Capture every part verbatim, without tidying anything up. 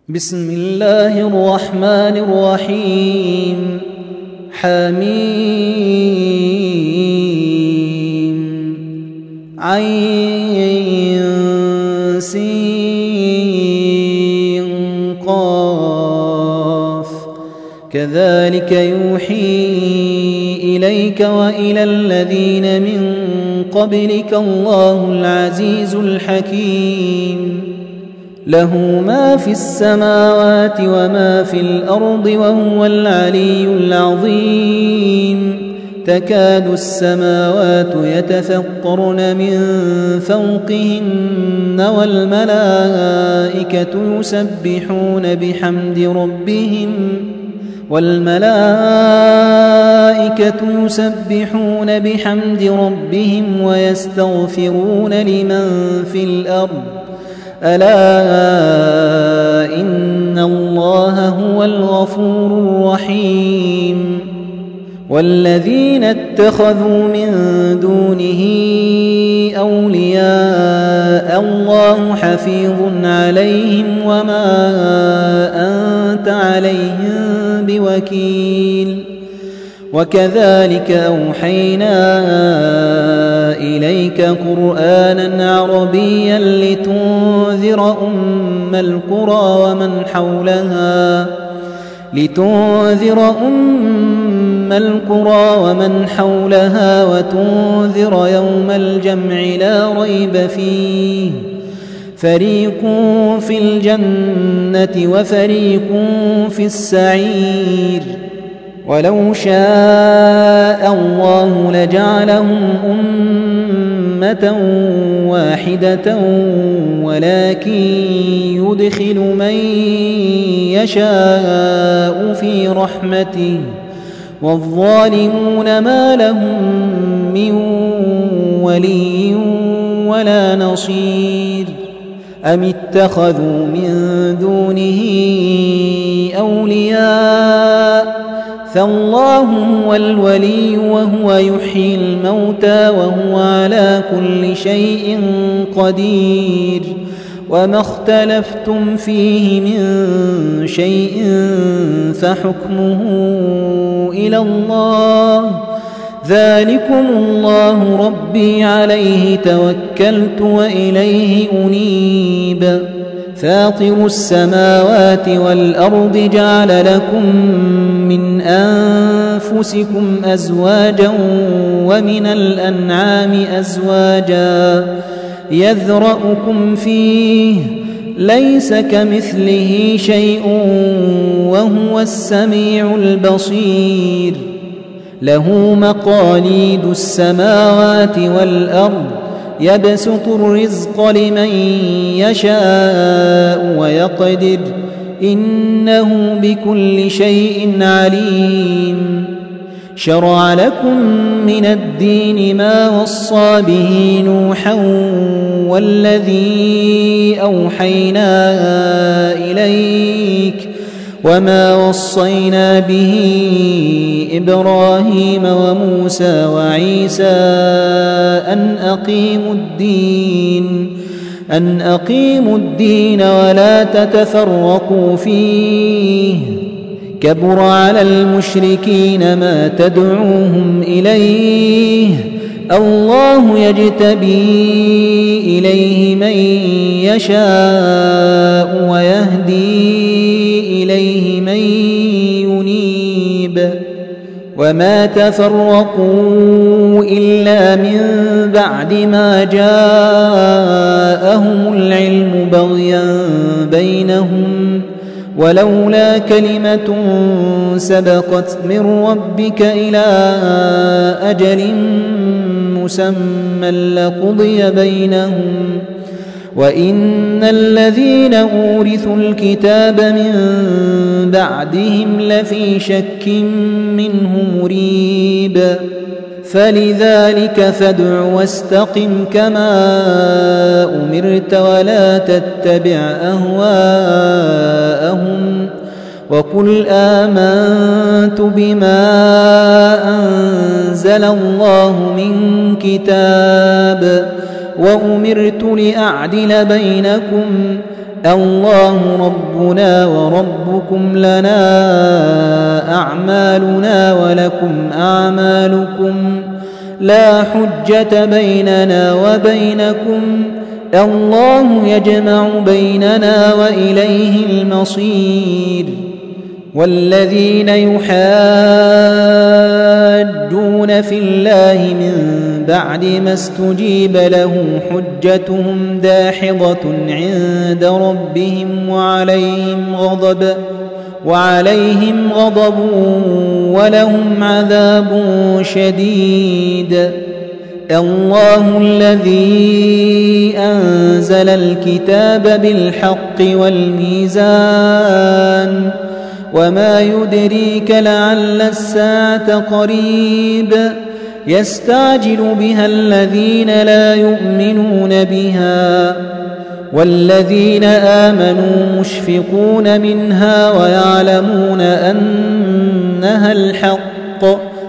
بسم الله الرحمن الرحيم. حميم عين سين قاف كذلك يوحي إليك وإلى الذين من قبلك الله العزيز الحكيم. له ما في السماوات وما في الأرض وهو العلي العظيم. تكاد السماوات يتفطرن من فوقهن والملائكة يسبحون بحمد ربهم والملائكة يسبحون بحمد ربهم ويستغفرون لمن في الأرض ألا إن الله هو الغفور الرحيم. والذين اتخذوا من دونه أولياء الله حفيظ عليهم وما أنت عليهم بوكيل. وكذلك أوحينا إليك قرآنا عربيا لتنذر أم القرى ومن حولها لتنذر أم القرى ومن حولها وتنذر يوم الجمع لا ريب فيه فريق في الجنة وفريق في السعير. ولو شاء الله لجعلهم أمة واحدة ولكن يدخل من يشاء في رحمته والظالمون ما لهم من ولي ولا نصير. أم اتخذوا من دونه أولياء فالله هو الولي وهو يحيي الموتى وهو على كل شيء قدير. وما اختلفتم فيه من شيء فحكمه إلى الله ذلكم الله ربي عليه توكلت وإليه أنيب. فاطر السماوات والأرض جعل لكم من أنفسكم أزواجا ومن الأنعام أزواجا يذرأكم فيه ليس كمثله شيء وهو السميع البصير. له مقاليد السماوات والأرض يبسط الرزق لمن يشاء ويقدر إنه بكل شيء عليم. شرع لكم من الدين ما وصى به نوحا والذي أوحينا إليك وما وصينا به إبراهيم وموسى وعيسى أن أقيموا الدين أن أقيموا الدين ولا تتفرقوا فيه. كبر على المشركين ما تدعوهم إليه الله يجتبي إليه من يشاء ويهدي إليه من ينيب. وما تفرقوا إلا من بعد ما جاءهم العلم بغيا بينهم ولولا كلمة سبقت من ربك إلى أجل مسمى لقضي بينهم وإن الذين أورثوا الكتاب من بعدهم لفي شك منه مريب. فلذلك فادع واستقم كما أمرت ولا تتبع أهواءهم وقل آمنت بما أنزل الله من كتاب وأمرت لأعدل بينكم الله ربنا وربكم لنا أعمالنا ولكم أعمالكم لا حجة بيننا وبينكم الله يجمع بيننا وإليه المصير والذين يحاجون في الله من بعد ما استجيب له حجتهم داحضة عند ربهم وعليهم غضب وعليهم غضب ولهم عذاب شديد الله الذي أنزل الكتاب بالحق والميزان وما يدريك لعل الساعة قريب يستعجل بها الذين لا يؤمنون بها والذين آمنوا مشفقون منها ويعلمون أنها الحق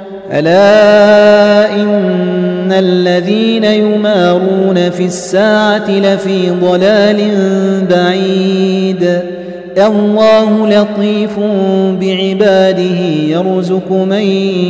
ألا إن الذين يمارون في الساعة لفي ضلال بعيد الله لطيف بعباده يرزق من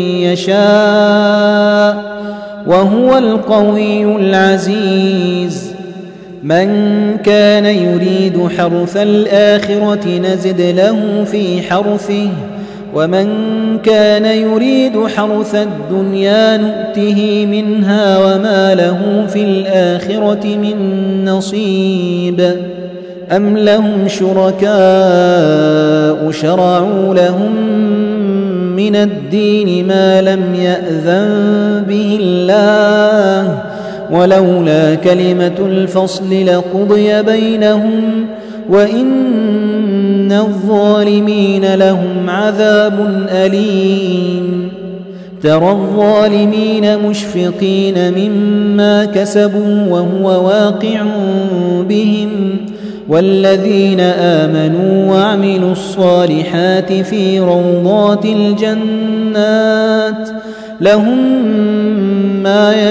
يشاء وهو القوي العزيز من كان يريد حرث الآخرة نزد له في حرثه ومن كان يريد حرث الدنيا نؤته منها وما له في الآخرة من نصيب أم لهم شركاء شرعوا لهم من الدين ما لم يأذن به الله ولولا كلمة الفصل لقضي بينهم وإن الظالمين لهم عذاب أليم ترى الظالمين مشفقين مما كسبوا وهو واقع بهم والذين آمنوا وعملوا الصالحات في روضات الجنات لهم ما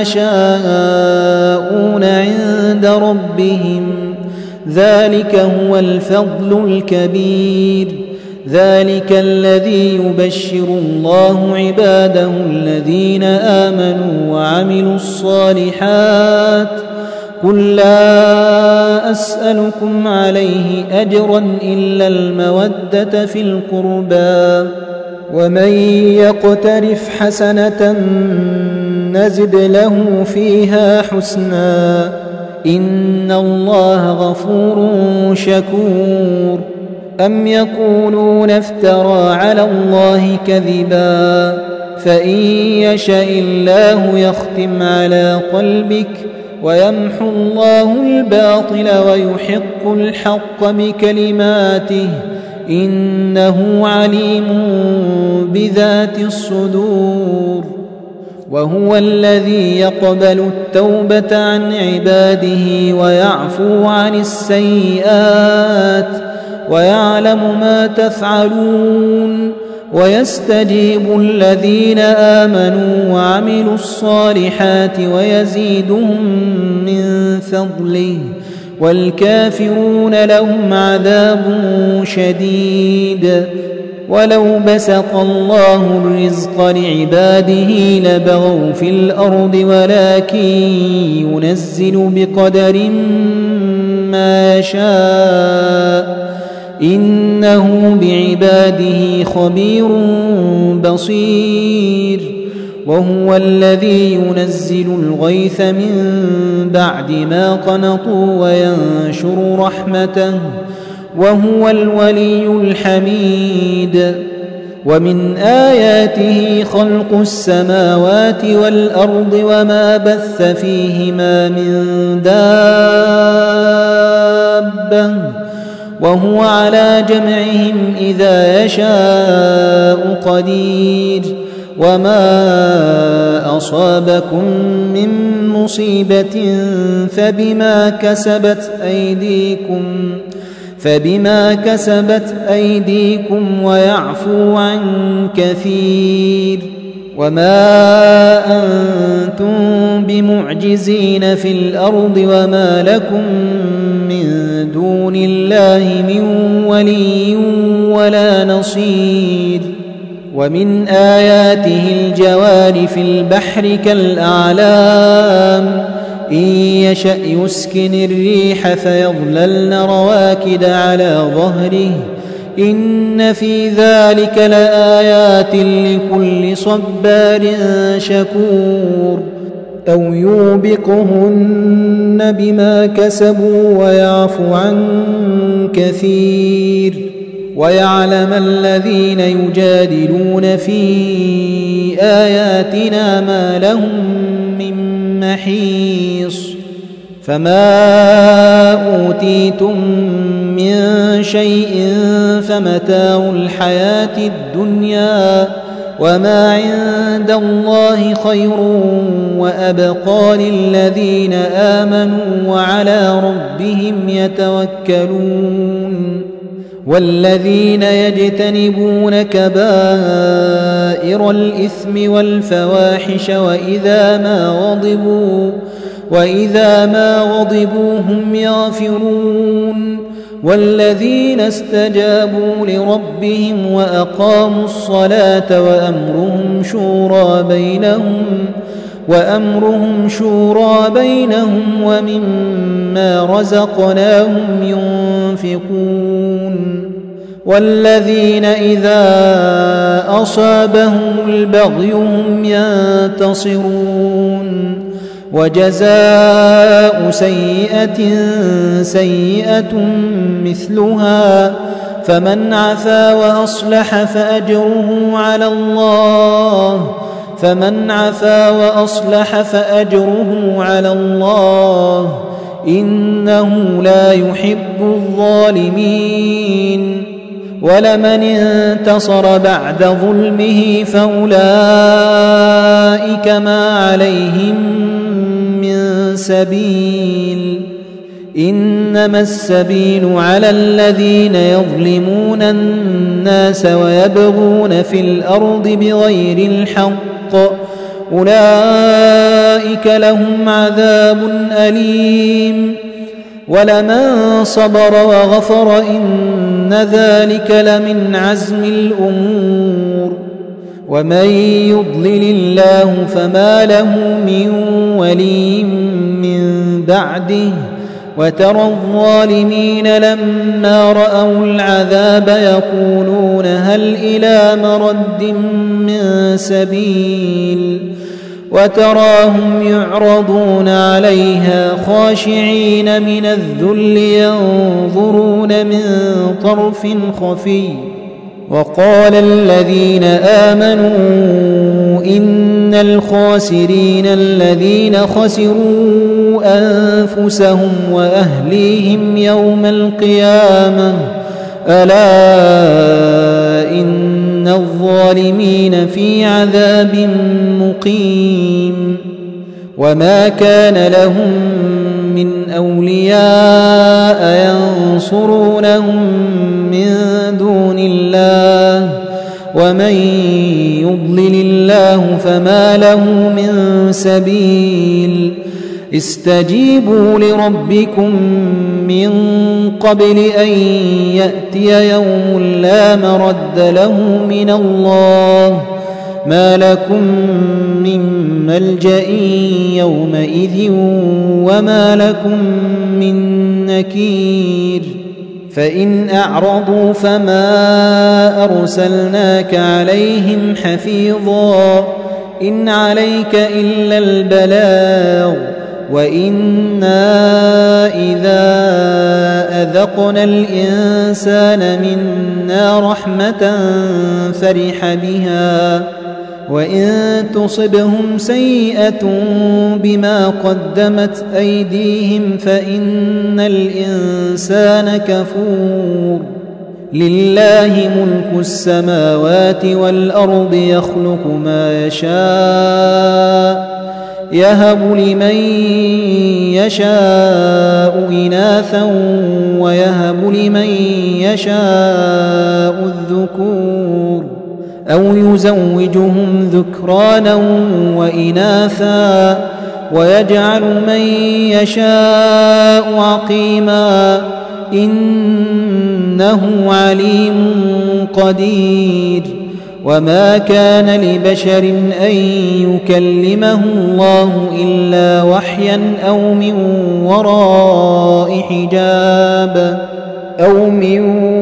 يشاءون عند ربهم ذلك هو الفضل الكبير ذلك الذي يبشر الله عباده الذين آمنوا وعملوا الصالحات قل لا أسألكم عليه أجرا إلا المودة في القربى ومن يقترف حسنة نزد له فيها حسنا إن الله غفور شكور أم يقولون افترى على الله كذبا فإن يشاء الله يختم على قلبك ويمحو الله الباطل ويحق الحق بكلماته إنه عليم بذات الصدور وهو الذي يقبل التوبة عن عباده ويعفو عن السيئات ويعلم ما تفعلون ويستجيب الذين آمنوا وعملوا الصالحات ويزيدهم من فضله والكافرون لهم عذاب شديد ولو بسط الله الرزق لعباده لبغوا في الأرض ولكن ينزل بقدر ما يشاء إنه بعباده خبير بصير وهو الذي ينزل الغيث من بعد ما قنطوا وينشر رحمته وهو الولي الحميد ومن آياته خلق السماوات والأرض وما بث فيهما من دابة وهو على جمعهم إذا يشاء قدير وما أصابكم من مصيبة فبما كسبت أيديكم فبما كسبت أيديكم ويعفو عن كثير وما أنتم بمعجزين في الأرض وما لكم من دون الله من ولي ولا نصير. ومن آياته الجوار في البحر كالأعلام إن يشأ يسكن الريح فيظللن رواكد على ظهره إن في ذلك لآيات لكل صبار شكور. أو يوبقهن بما كسبوا ويعفو عن كثير ويعلم الذين يجادلون في آياتنا ما لهم من محيص. فما أوتيتم من شيء فمتاع الحياة الدنيا وما عند الله خير وأبقى للذين آمنوا وعلى ربهم يتوكلون. والذين يجتنبون كبائر الإثم والفواحش وإذا ما غضبوا وإذا ما غضبوا هم يغفرون. والذين استجابوا لربهم وأقاموا الصلاة وأمرهم شورى بينهم وأمرهم شورى بينهم ومما رزقناهم ينفقون. والذين إذا أصابهم البغي هم ينتصرون. وجزاء سيئة سيئة مثلها فمن عفا وأصلح فأجره على الله فمن عفا وأصلح فأجره على الله إنه لا يحب الظالمين. ولمن انتصر بعد ظلمه فأولئك ما عليهم من سبيل إنما السبيل على الذين يظلمون الناس ويبغون في الأرض بغير الحق أولئك لهم عذاب أليم. ولمن صبر وغفر إن ذلك لمن عزم الأمور. ومن يضلل الله فما له من ولي من بعده وترى الظالمين لما رأوا العذاب يقولون هل إلى مرد من سبيل وتراهم يعرضون عليها خاشعين من الذل ينظرون من طرف خفي. وقال الذين آمنوا إن الخاسرين الذين خسروا أنفسهم وأهليهم يوم القيامة ألا إن الظالمين في عذاب مقيم. وما كان لهم من أولياء ينصرونهم من دون الله ومن يضلل الله فما له من سبيل. استجيبوا لربكم من قبل أن يأتي يوم لا مرد له من الله ما لكم من ملجأ يومئذ وما لكم من نكير. فإن أعرضوا فما أرسلناك عليهم حفيظا إن عليك إلا البلاغ وإنا إذا أذقنا الإنسان منا رحمة فرح بها وإن تصبهم سيئة بما قدمت أيديهم فإن الإنسان كفور. لله ملك السماوات والأرض يخلق ما يشاء يهب لمن يشاء إناثا ويهب لمن يشاء الذكور أو يزوجهم ذكرانا وإناثا ويجعل من يشاء عقيما إنه عليم قدير. وما كان لبشر أن يكلمه الله إلا وحيا أو من وراء حجاب أو من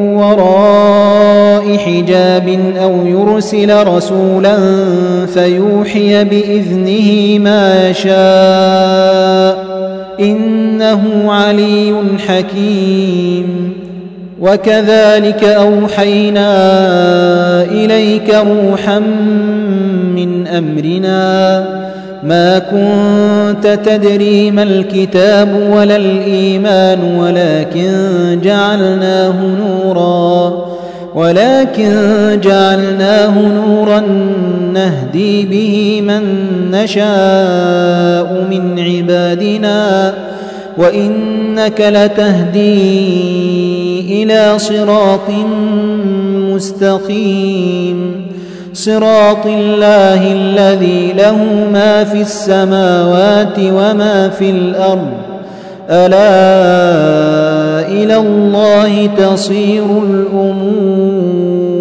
وراء حجاب أو يرسل رسولا فيوحي بإذنه ما يشاء إنه علي حكيم. وكذلك أوحينا إليك روحا من أمرنا ما كنت تدري ما الكتاب ولا الإيمان ولكن جعلناه نورا ولكن جعلناه نورا نهدي به من نشاء من عبادنا وإنك لتهدي إلى صراط مستقيم صراط الله الذي له ما في السماوات وما في الأرض ألا إلى الله تصير الأمور.